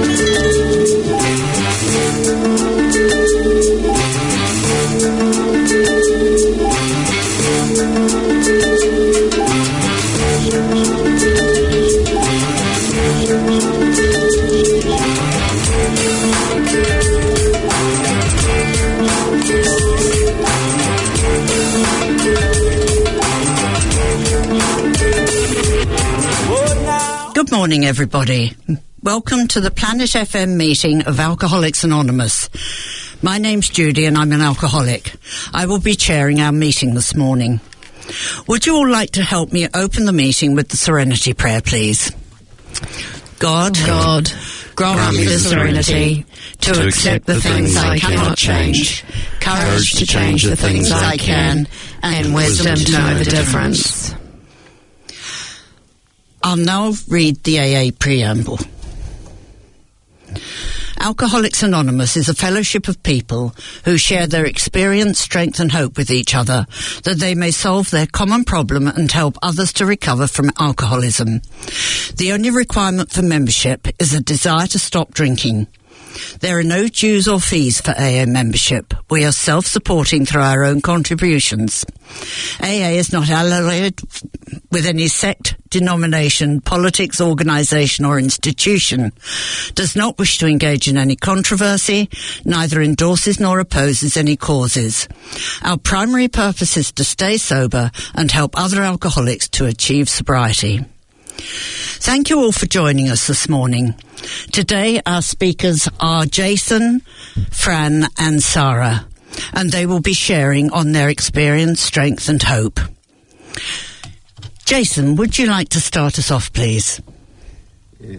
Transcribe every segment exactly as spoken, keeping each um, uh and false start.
Good morning, everybody. Welcome to the Planet F M meeting of Alcoholics Anonymous. My name's Judy and I'm an alcoholic. I will be chairing our meeting this morning. Would you all like to help me open the meeting with the Serenity Prayer, please? God, God, grant me the serenity to, to accept the things I cannot change, courage to change the things I can, and wisdom to know the difference. I'll now read the A A preamble. Alcoholics Anonymous is a fellowship of people who share their experience, strength and hope with each other, that they may solve their common problem and help others to recover from alcoholism. The only requirement for membership is a desire to stop drinking. There are no dues or fees for A A membership. We are self-supporting through our own contributions. A A is not allied with any sect, denomination, politics, organisation or institution, does not wish to engage in any controversy, neither endorses nor opposes any causes. Our primary purpose is to stay sober and help other alcoholics to achieve sobriety. Thank you all for joining us this morning. Today our speakers are Jason, Fran and Sarah, and they will be sharing on their experience, strength and hope. Jason, would you like to start us off, please? Yeah,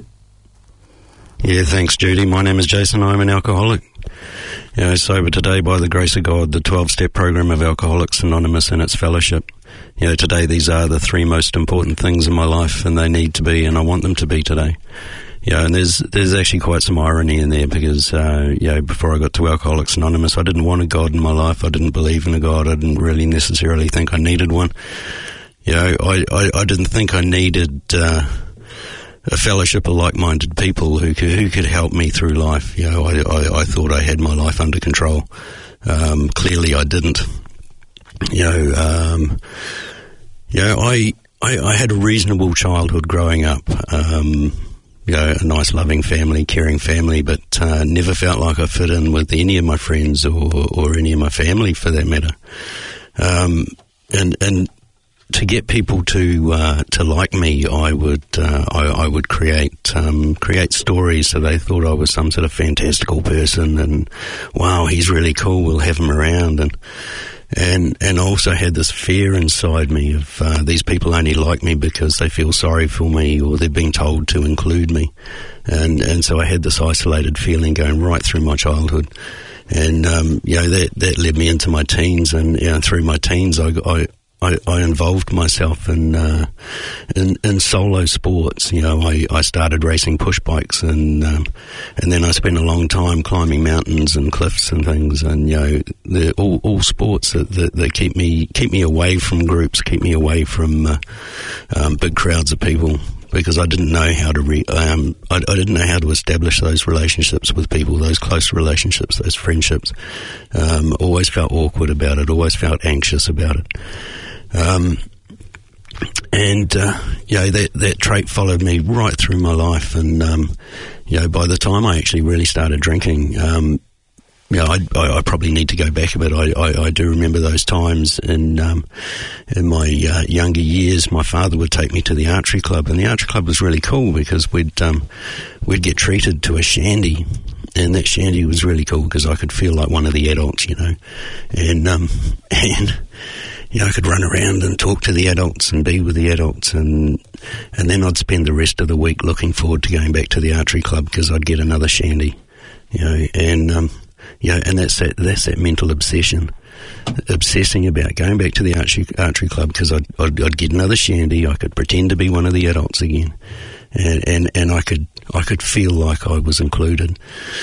yeah thanks, Judy. My name is Jason. I'm an alcoholic. You know, sober today by the grace of God, the twelve-step program of Alcoholics Anonymous and its fellowship. You know, today these are the three most important things in my life, and they need to be, and I want them to be today. You know, and there's there's actually quite some irony in there because, uh, you know, before I got to Alcoholics Anonymous, I didn't want a God in my life. I didn't believe in a God. I didn't really necessarily think I needed one. You know, I, I, I didn't think I needed uh, a fellowship of like-minded people who could, who could help me through life. You know, I, I, I thought I had my life under control. Um, clearly I didn't. You know, um, you know, I, I, I had a reasonable childhood growing up. Um, you know, a nice, loving family, caring family, but uh, never felt like I fit in with any of my friends or, or any of my family, for that matter. Um, and and to get people to uh, to like me, I would uh, I, I would create um, create stories so they thought I was some sort of fantastical person, and wow, he's really cool. We'll have him around, and. And and I also had this fear inside me of uh, these people only like me because they feel sorry for me or they're being told to include me. And and so I had this isolated feeling going right through my childhood. And, um, you know, that, that led me into my teens. And, you know, through my teens, I, I, I, I involved myself in, uh, in in solo sports. You know, I, I started racing push bikes, and um, and then I spent a long time climbing mountains and cliffs and things. And you know, they're all all sports that, that, that keep me keep me away from groups, keep me away from uh, um, big crowds of people. Because I didn't know how to re, um, I, I didn't know how to establish those relationships with people, those close relationships, those friendships. Um, always felt awkward about it. Always felt anxious about it. Um, and, uh, you know, that, that trait followed me right through my life. And, um, you know, by the time I actually really started drinking, um, you know, I, I, I probably need to go back a bit. I, I, I do remember those times in, um, in my uh, younger years. My father would take me to the archery club, and the archery club was really cool because we'd, um, we'd get treated to a shandy. And that shandy was really cool because I could feel like one of the adults, you know, and, um, and, you know, I could run around and talk to the adults and be with the adults, and and then I'd spend the rest of the week looking forward to going back to the archery club because I'd get another shandy, you know, and um, you know, and that's that that's that mental obsession, obsessing about going back to the archery archery club because I'd, I'd I'd get another shandy. I could pretend to be one of the adults again, and and, and I could I could feel like I was included.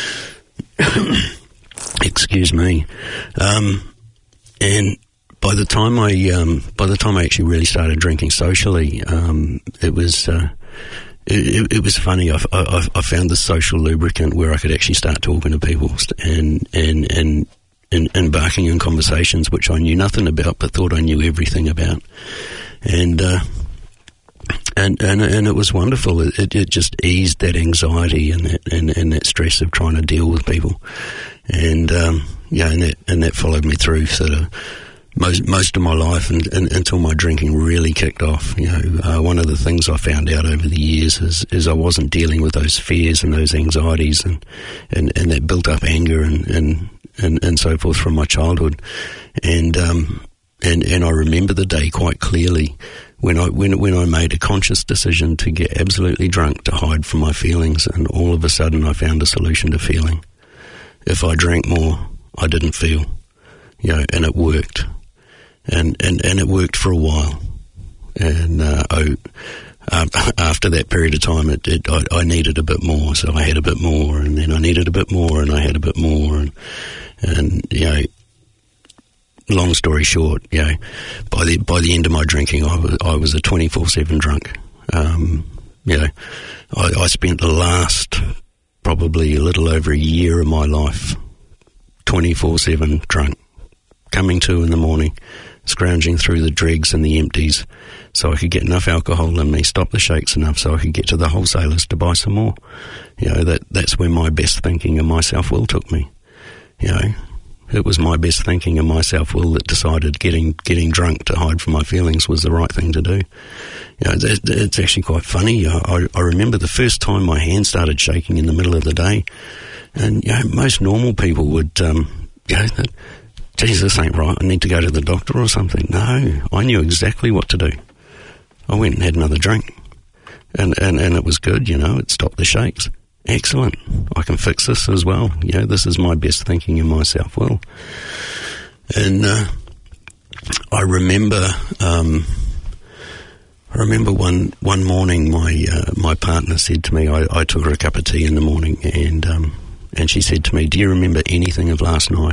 Excuse me, um, and. By the time I, um, by the time I actually really started drinking socially, um, it was, uh, it, it was funny. I, I, I found the social lubricant where I could actually start talking to people and and and. And embarking in conversations which I knew nothing about but thought I knew everything about, and uh, and and and it was wonderful. It, it just eased that anxiety and that and, and that stress of trying to deal with people, and um, yeah, and that and that followed me through sort of most most of my life and, and until my drinking really kicked off. You know, uh, one of the things I found out over the years is is I wasn't dealing with those fears and those anxieties and and, and that built up anger and and And, and so forth from my childhood, and um, and and I remember the day quite clearly when I when when I made a conscious decision to get absolutely drunk to hide from my feelings, and all of a sudden I found a solution to feeling. If I drank more, I didn't feel, you know, and it worked, and and, and it worked for a while, and uh, I. Uh, after that period of time, it, it, I, I needed a bit more, so I had a bit more, and then I needed a bit more, and I had a bit more, and, and you know, long story short, you know, by the by the end of my drinking, I was I was a twenty-four seven drunk. Um, you know, I, I spent the last probably a little over a year of my life twenty-four seven drunk, coming to in the morning, scrounging through the dregs and the empties, so I could get enough alcohol in me, stop the shakes enough so I could get to the wholesalers to buy some more. You know, that that's where my best thinking and my self-will took me. You know, it was my best thinking and my self-will that decided getting getting drunk to hide from my feelings was the right thing to do. You know, it, it's actually quite funny. I, I remember the first time my hand started shaking in the middle of the day, and you know, most normal people would, um, you know, that, geez, this ain't right, I need to go to the doctor or something. No, I knew exactly what to do. I went and had another drink, and, and, and it was good, you know, it stopped the shakes. Excellent, I can fix this as well. You know, this is my best thinking and my self-will. And uh, I remember, um, I remember one one morning my uh, my partner said to me, I, I took her a cup of tea in the morning, and um, and she said to me, "Do you remember anything of last night?"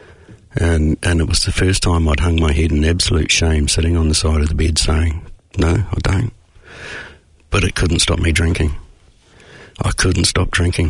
And and it was the first time I'd hung my head in absolute shame, sitting on the side of the bed saying, "No, I don't." But it couldn't stop me drinking. I couldn't stop drinking.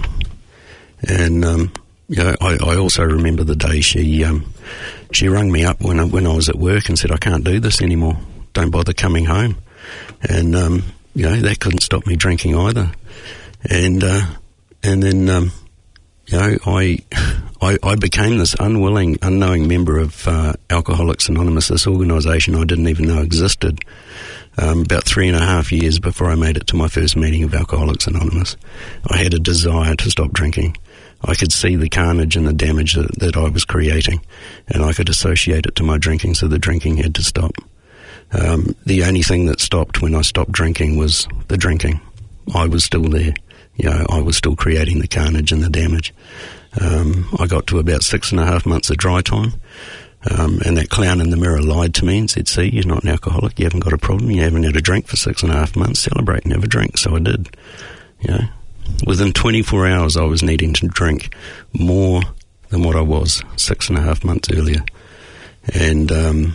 And um, you know, I, I also remember the day she um, she rang me up when I, when I was at work and said, "I can't do this anymore. Don't bother coming home." And um, you know, that couldn't stop me drinking either. And uh, and then um, you know, I, I I became this unwilling, unknowing member of uh, Alcoholics Anonymous, this organisation I didn't even know existed. Um, about three and a half years before I made it to my first meeting of Alcoholics Anonymous, I had a desire to stop drinking. I could see the carnage and the damage that, that I was creating, and I could associate it to my drinking, so the drinking had to stop. Um, the only thing that stopped when I stopped drinking was the drinking. I was still there. You know, I was still creating the carnage and the damage. Um, I got to about six and a half months of dry time. Um, and that clown in the mirror lied to me and said, "See, you're not an alcoholic, you haven't got a problem, you haven't had a drink for six and a half months, celebrate and have a drink." So I did. You know, within twenty-four hours I was needing to drink more than what I was six and a half months earlier. And, um,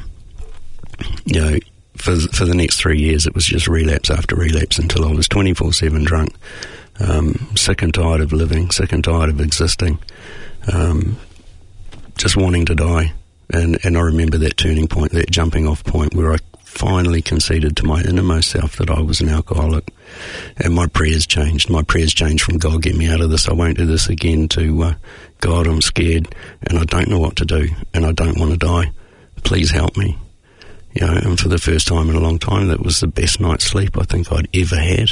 you know, for, for the next three years it was just relapse after relapse until I was twenty-four seven drunk, um, sick and tired of living, sick and tired of existing, um, just wanting to die. And, and I remember that turning point, that jumping off point where I finally conceded to my innermost self that I was an alcoholic. And my prayers changed. My prayers changed from, "God, get me out of this. I won't do this again," to, uh, "God, I'm scared and I don't know what to do and I don't want to die. Please help me." You know, and for the first time in a long time, that was the best night's sleep I think I'd ever had.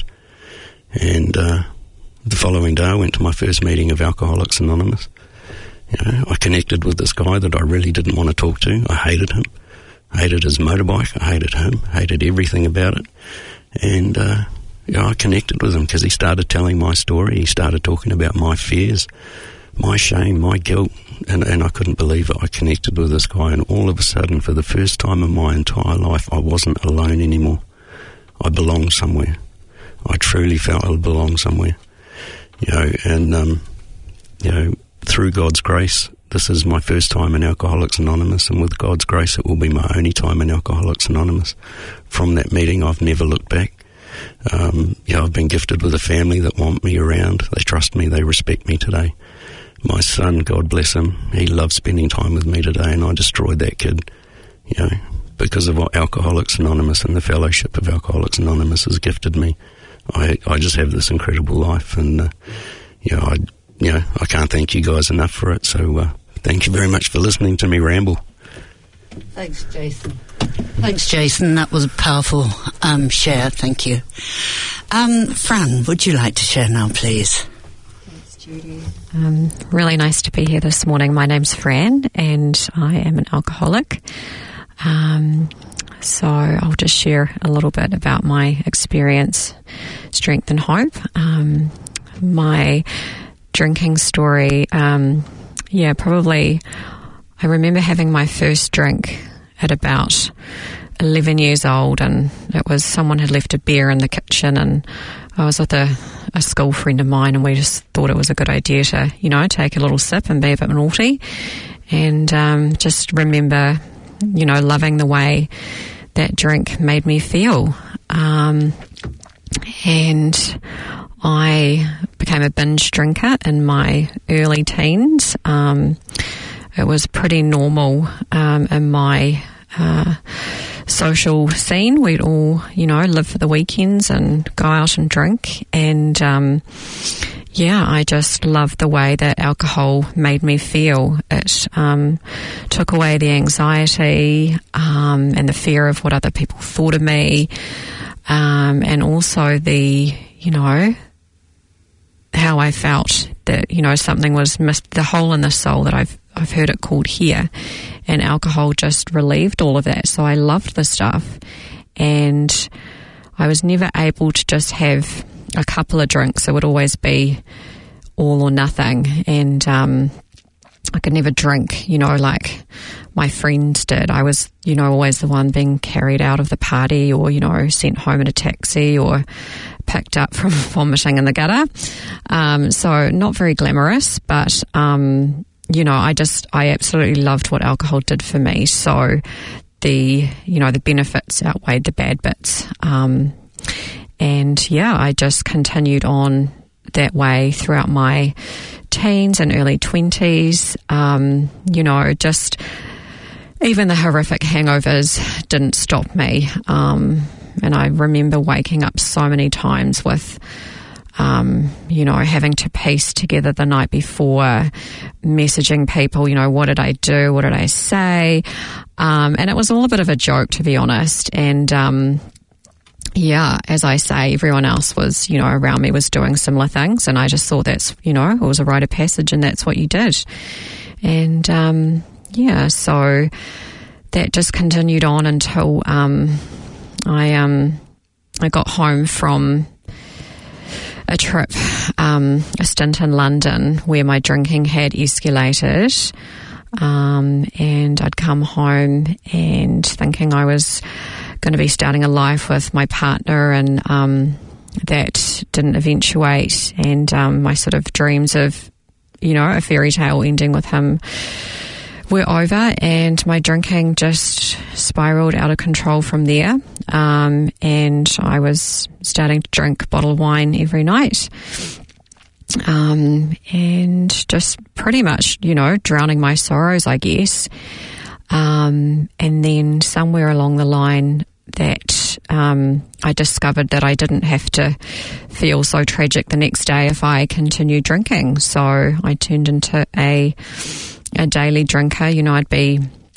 And uh, the following day I went to my first meeting of Alcoholics Anonymous. You know, I connected with this guy that I really didn't want to talk to. I hated him. I hated his motorbike. I hated him. I hated everything about it. And, uh, you know, I connected with him because he started telling my story. He started talking about my fears, my shame, my guilt. And, and I couldn't believe it. I connected with this guy, and all of a sudden, for the first time in my entire life, I wasn't alone anymore. I belonged somewhere. I truly felt I belonged somewhere. You know, and, um, you know, through God's grace, this is my first time in Alcoholics Anonymous, and with God's grace it will be my only time in Alcoholics Anonymous. From that meeting I've never looked back. Um, yeah, I've been gifted with a family that want me around. They trust me. They respect me today. My son, God bless him, he loves spending time with me today, and I destroyed that kid, you know, because of what Alcoholics Anonymous and the Fellowship of Alcoholics Anonymous has gifted me. I I just have this incredible life, and uh, you know, I you know I can't thank you guys enough for it. So uh, thank you very much for listening to me ramble. Thanks, Jason. Thanks, Jason. That was a powerful um, share. Thank you. Um, Fran, would you like to share now, please? Thanks, Judy. Um, really nice to be here this morning. My name's Fran, and I am an alcoholic. Um, so I'll just share a little bit about my experience, strength and hope. Um, my drinking story, um, yeah, probably I remember having my first drink at about eleven years old, and it was someone had left a beer in the kitchen, and I was with a, a school friend of mine, and we just thought it was a good idea to, you know, take a little sip and be a bit naughty. And um, just remember, you know, loving the way that drink made me feel. Um, and I became a binge drinker in my early teens. Um, it was pretty normal um, in my uh, social scene. We'd all, you know, live for the weekends and go out and drink. And um, yeah, I just loved the way that alcohol made me feel. It um, took away the anxiety um, and the fear of what other people thought of me, um, and also the, you know, how I felt that, you know, something was missed, the hole in the soul that I've I've heard it called here, and alcohol just relieved all of that. So I loved the stuff, and I was never able to just have a couple of drinks. It would always be all or nothing, and um, I could never drink, you know, like my friends did. I was, you know, always the one being carried out of the party, or, you know, sent home in a taxi, or picked up from vomiting in the gutter. Um, so not very glamorous, but um, you know, I just, I absolutely loved what alcohol did for me. So the, you know, the benefits outweighed the bad bits. Um, and yeah, I just continued on that way throughout my teens and early twenties. Um, you know, just even the horrific hangovers didn't stop me. Um, and I remember waking up so many times with, Um, you know, having to piece together the night before, messaging people, you know, what did I do? What did I say? Um, and it was all a bit of a joke, to be honest. And, um, yeah, as I say, everyone else was, you know, around me was doing similar things. And I just thought that's, you know, it was a rite of passage, and that's what you did. And, um, yeah, so that just continued on until, um, I, um, I got home from a trip, um, a stint in London where my drinking had escalated, um, and I'd come home and thinking I was going to be starting a life with my partner, and um, that didn't eventuate, and um, my sort of dreams of, you know, a fairy tale ending with him were over, and my drinking just spiraled out of control from there. Um, and I was starting to drink bottled wine every night. Um, and just pretty much, you know, drowning my sorrows, I guess. Um, and then somewhere along the line that um, I discovered that I didn't have to feel so tragic the next day if I continued drinking. So I turned into a a daily drinker. You know, I'd be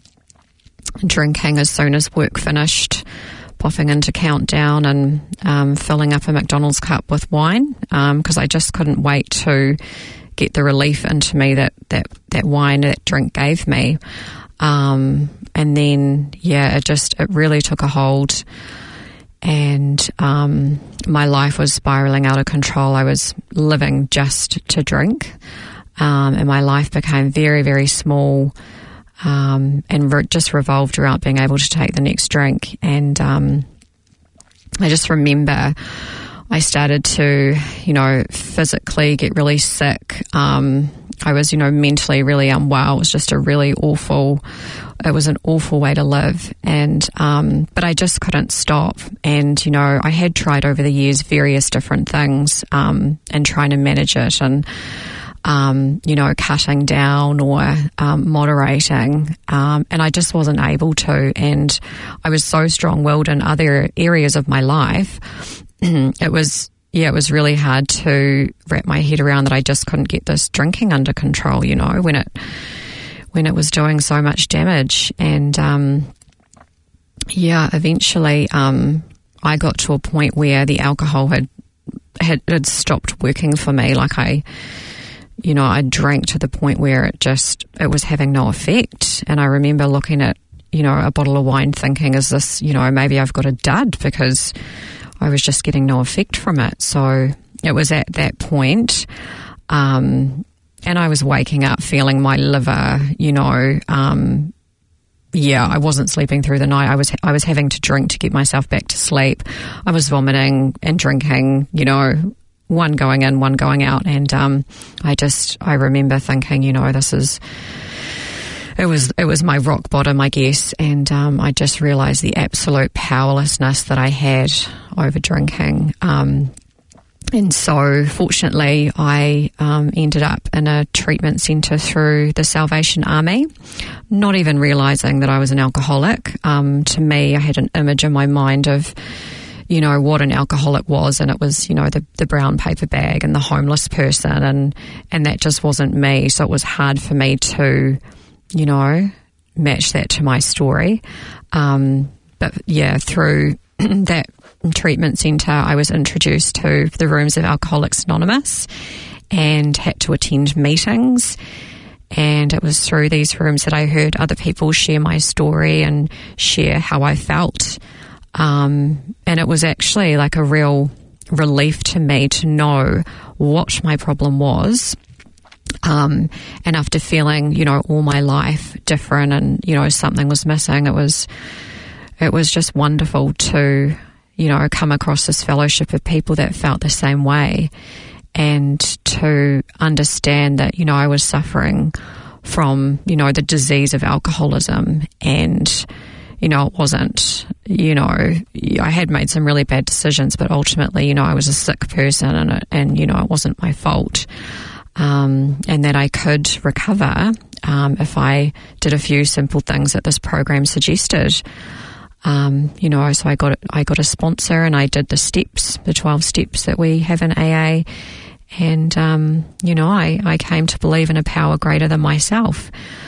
drinking as soon as work finished, popping into Countdown and um, filling up a McDonald's cup with wine, because um, I just couldn't wait to get the relief into me that, that, that wine, that drink gave me. Um, and then, yeah, it just, it really took a hold, and um, my life was spiraling out of control. I was living just to drink. Um, and my life became very, very small, um, and re- just revolved around being able to take the next drink. And um, I just remember I started to, you know, physically get really sick. Um, I was, you know, mentally really unwell. It was just a really awful, it was an awful way to live. And, um, but I just couldn't stop. And, you know, I had tried over the years various different things, um, and trying to manage it and, um, you know, cutting down or, um, moderating. Um, and I just wasn't able to. And I was so strong-willed in other areas of my life. It was, yeah, it was really hard to wrap my head around that I just couldn't get this drinking under control, you know, when it when it was doing so much damage. And, um, yeah, eventually um, I got to a point where the alcohol had, had, had stopped working for me. Like I, you know, I drank to the point where it just, it was having no effect. And I remember looking at, you know, a bottle of wine thinking, is this, you know, maybe I've got a dud, because I was just getting no effect from it. So it was at that point, um, and I was waking up feeling my liver, you know, um, yeah, I wasn't sleeping through the night. I was I was having to drink to get myself back to sleep. I was vomiting and drinking, you know, one going in, one going out. And um, I just, I remember thinking, you know, this is, It was it was my rock bottom, I guess, and um, I just realised the absolute powerlessness that I had over drinking. Um, and so, fortunately, I um, ended up in a treatment centre through the Salvation Army, not even realising that I was an alcoholic. Um, to me, I had an image in my mind of, you know, what an alcoholic was, and it was, you know, the, the brown paper bag and the homeless person, and, and that just wasn't me. So it was hard for me to, you know, match that to my story. Um, but yeah, through that treatment centre, I was introduced to the rooms of Alcoholics Anonymous and had to attend meetings. And it was through these rooms that I heard other people share my story and share how I felt. Um, and it was actually like a real relief to me to know what my problem was. Um, and after feeling, you know, all my life different and, you know, something was missing, it was, it was just wonderful to, you know, come across this fellowship of people that felt the same way, and to understand that, you know, I was suffering from, you know, the disease of alcoholism. And, you know, it wasn't, you know, I had made some really bad decisions, but ultimately, you know, I was a sick person, and, it, and you know, it wasn't my fault. Um, and that I could recover um, if I did a few simple things that this program suggested. Um, you know, so I got I got a sponsor, and I did the steps, the twelve steps that we have in A A. And, um, you know, I, I came to believe in a power greater than myself.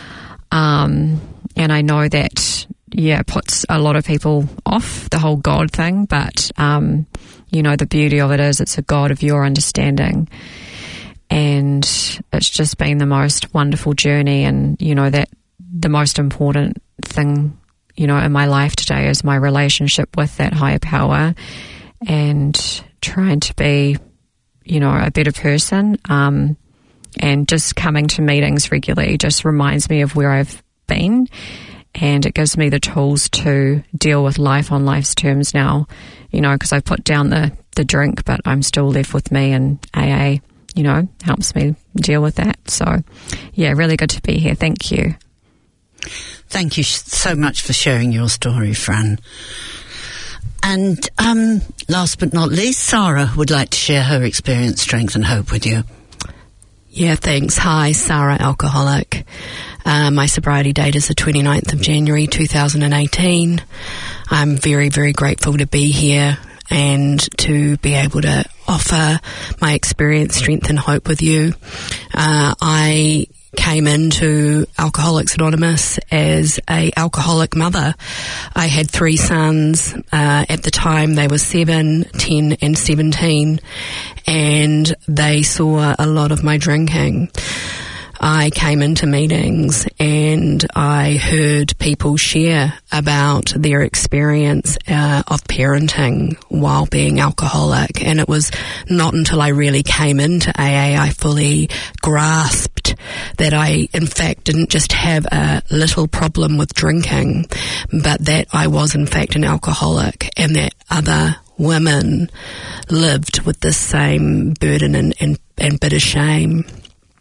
Um, and I know that, yeah, it puts a lot of people off, the whole God thing. But, um, you know, the beauty of it is it's a God of your understanding. And it's just been the most wonderful journey. And, you know, that the most important thing, you know, in my life today is my relationship with that higher power, and trying to be, you know, a better person. Um, and just coming to meetings regularly just reminds me of where I've been, and it gives me the tools to deal with life on life's terms now, you know, because I put down the, the drink, but I'm still left with me, and A A, you know, helps me deal with that. So, yeah, really good to be here. Thank you. Thank you so much for sharing your story, Fran. And um, last but not least, Sarah would like to share her experience, strength and hope with you. Yeah, thanks. Hi, Sarah, alcoholic. Uh, my sobriety date is the twenty-ninth of January two thousand eighteen. I'm very, very grateful to be here and to be able to offer my experience, strength and hope with you. Uh, I came into Alcoholics Anonymous as a alcoholic mother. I had three sons. Uh, at the time they were seven, ten and seventeen, and they saw a lot of my drinking. I came into meetings and I heard people share about their experience uh, of parenting while being alcoholic, and it was not until I really came into A A I fully grasped that I in fact didn't just have a little problem with drinking, but that I was in fact an alcoholic, and that other women lived with this same burden and, and, and bitter shame.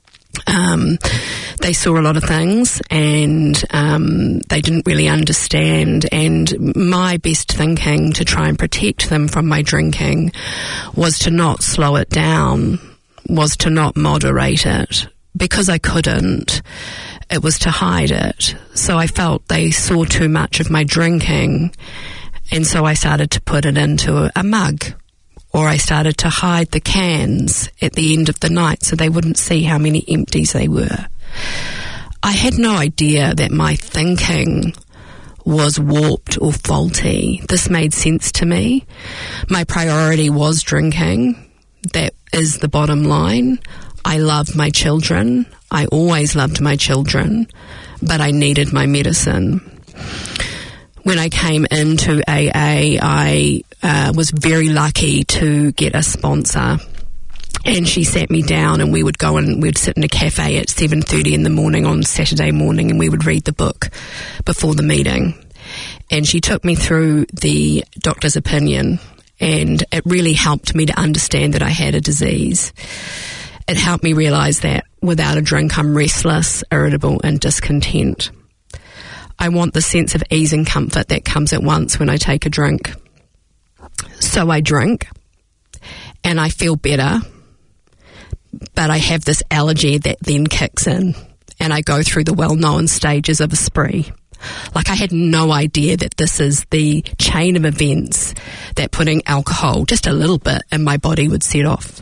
Um, they saw a lot of things, and um, they didn't really understand, and my best thinking to try and protect them from my drinking was to not slow it down, was to not moderate it. Because I couldn't, it was to hide it. So I felt they saw too much of my drinking, and so I started to put it into a, a mug, or I started to hide the cans at the end of the night so they wouldn't see how many empties they were. I had no idea that my thinking was warped or faulty. This made sense to me. My priority was drinking. That is the bottom line. I love my children. I always loved my children, but I needed my medicine. When I came into A A, I uh, was very lucky to get a sponsor, and she sat me down, and we would go and we'd sit in a cafe at seven thirty in the morning on Saturday morning, and we would read the book before the meeting. And she took me through the doctor's opinion, and it really helped me to understand that I had a disease. It helped me realise that without a drink I'm restless, irritable and discontent. I want the sense of ease and comfort that comes at once when I take a drink. So I drink and I feel better, but I have this allergy that then kicks in, and I go through the well-known stages of a spree. Like, I had no idea that this is the chain of events that putting alcohol just a little bit in my body would set off.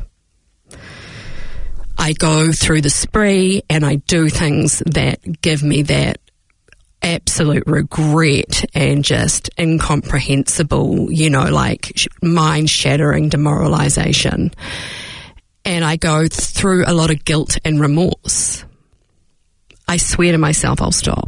I go through the spree and I do things that give me that absolute regret and just incomprehensible, you know, like mind-shattering demoralisation. And I go through a lot of guilt and remorse. I swear to myself I'll stop.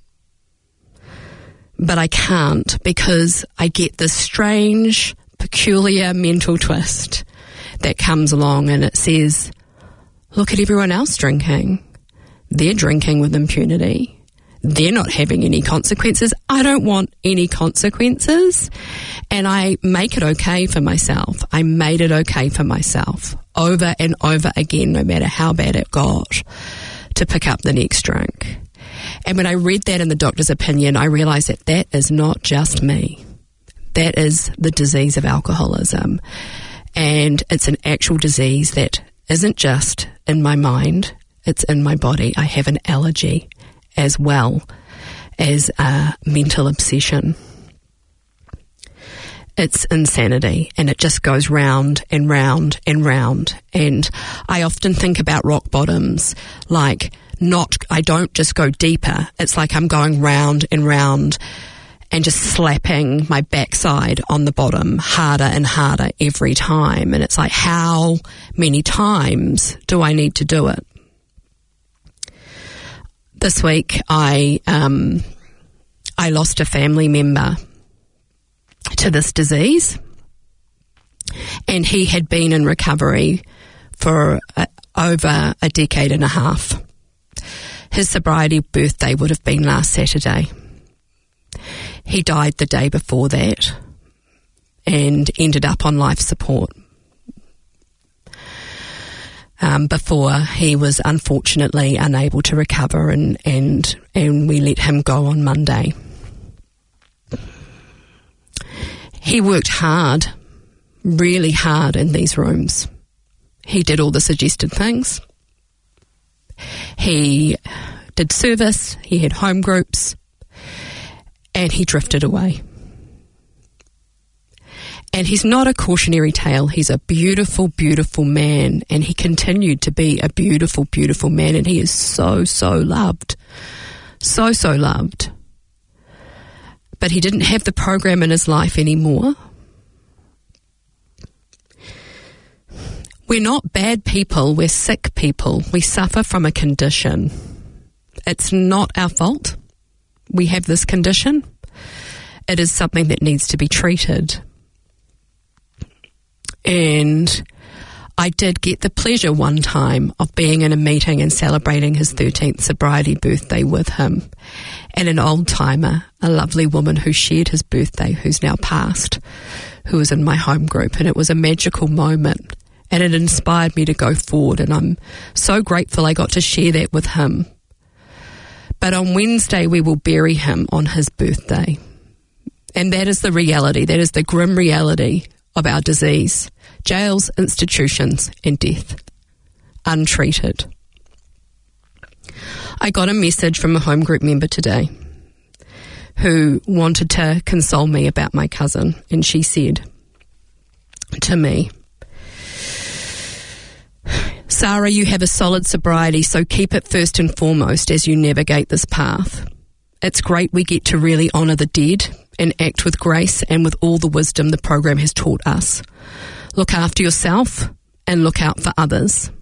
But I can't, because I get this strange, peculiar mental twist that comes along, and it says, look at everyone else drinking. They're drinking with impunity. They're not having any consequences. I don't want any consequences. And I make it okay for myself. I made it okay for myself over and over again, no matter how bad it got, to pick up the next drink. And when I read that in the doctor's opinion, I realised that that is not just me. That is the disease of alcoholism. And it's an actual disease that isn't just in my mind, it's in my body. I have an allergy as well as a mental obsession. It's insanity, and it just goes round and round and round. And I often think about rock bottoms like not, I don't just go deeper. It's like I'm going round and round and just slapping my backside on the bottom harder and harder every time. And it's like, how many times do I need to do it? This week, I um, I lost a family member to this disease, and he had been in recovery for uh, over a decade and a half. His sobriety birthday would have been last Saturday. He died the day before that and ended up on life support. Um, before he was unfortunately unable to recover, and, and and we let him go on Monday. He worked hard, really hard in these rooms. He did all the suggested things. He did service, he had home groups, and he drifted away. And he's not a cautionary tale. He's a beautiful, beautiful man. And he continued to be a beautiful, beautiful man. And he is so, so loved. So, so loved. But he didn't have the program in his life anymore. We're not bad people. We're sick people. We suffer from a condition. It's not our fault. We have this condition. It is something that needs to be treated. And I did get the pleasure one time of being in a meeting and celebrating his thirteenth sobriety birthday with him. And an old-timer, a lovely woman who shared his birthday, who's now passed, who was in my home group. And it was a magical moment. and it inspired me to go forward, and I'm so grateful I got to share that with him. But on Wednesday we will bury him on his birthday. And that is the reality, that is the grim reality of our disease. Jails, institutions and death. Untreated. I got a message from a home group member today who wanted to console me about my cousin, and she said to me, Sarah, you have a solid sobriety, so keep it first and foremost as you navigate this path. It's great we get to really honour the dead and act with grace and with all the wisdom the program has taught us. Look after yourself and look out for others.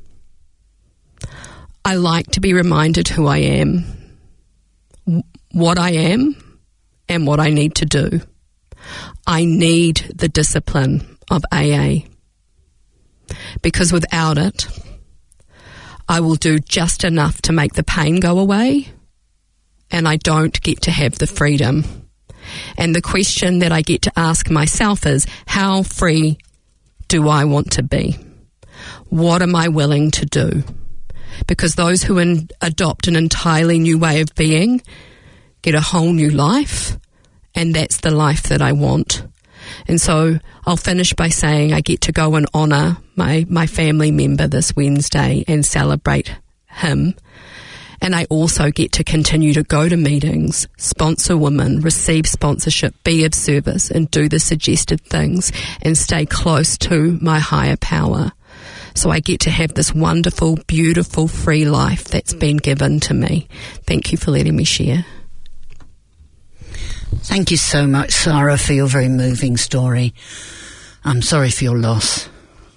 I like to be reminded who I am, what I am, and what I need to do. I need the discipline of A A, because without it, I will do just enough to make the pain go away, and I don't get to have the freedom. And the question that I get to ask myself is, how free do I want to be? What am I willing to do? Because those who in, adopt an entirely new way of being get a whole new life, and that's the life that I want. And so I'll finish by saying I get to go and honour my, my family member this Wednesday and celebrate him. And I also get to continue to go to meetings, sponsor women, receive sponsorship, be of service, and do the suggested things and stay close to my higher power. So I get to have this wonderful, beautiful, free life that's been given to me. Thank you for letting me share. Thank you so much, Sarah, for your very moving story. I'm sorry for your loss.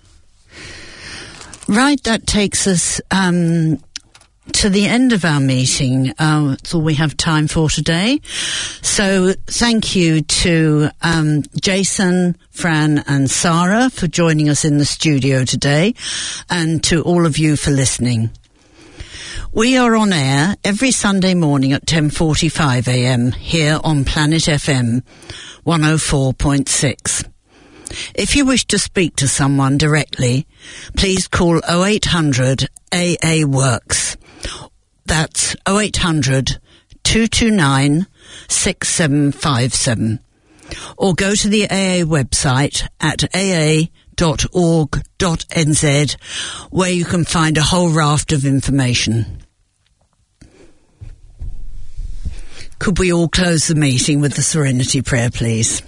Right, that takes us um, to the end of our meeting. Uh, that's all we have time for today. So thank you to um, Jason, Fran and Sarah for joining us in the studio today, and to all of you for listening. We are on air every Sunday morning at ten forty-five a m here on Planet F M one oh four point six. If you wish to speak to someone directly, please call oh eight hundred A A Works. That's oh eight hundred, two two nine, six seven five seven. Or go to the A A website at a a dot org dot n z, where you can find a whole raft of information. Could we all close the meeting with the Serenity Prayer, please?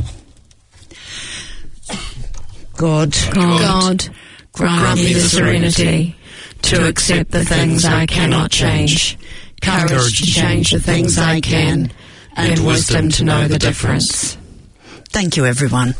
God, God, God grant, grant me the serenity to accept the things I cannot change, courage to change the things I can, and wisdom to know the difference. Thank you, everyone.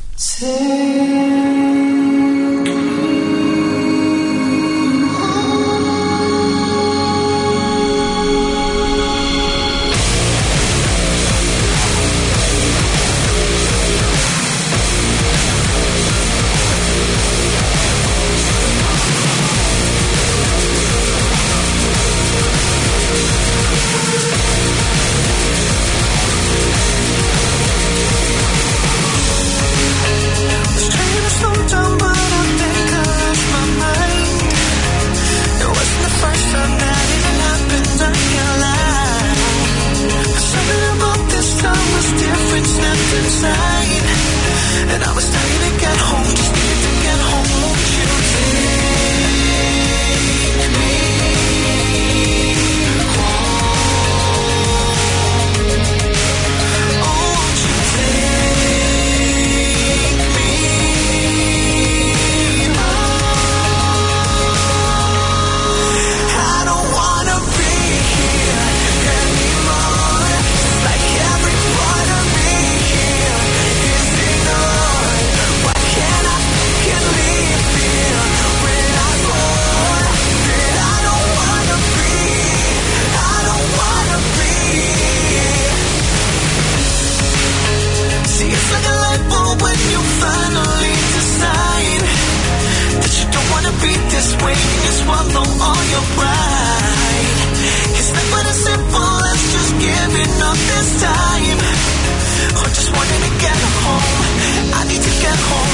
this time. I just wanted to get home. I need to get home.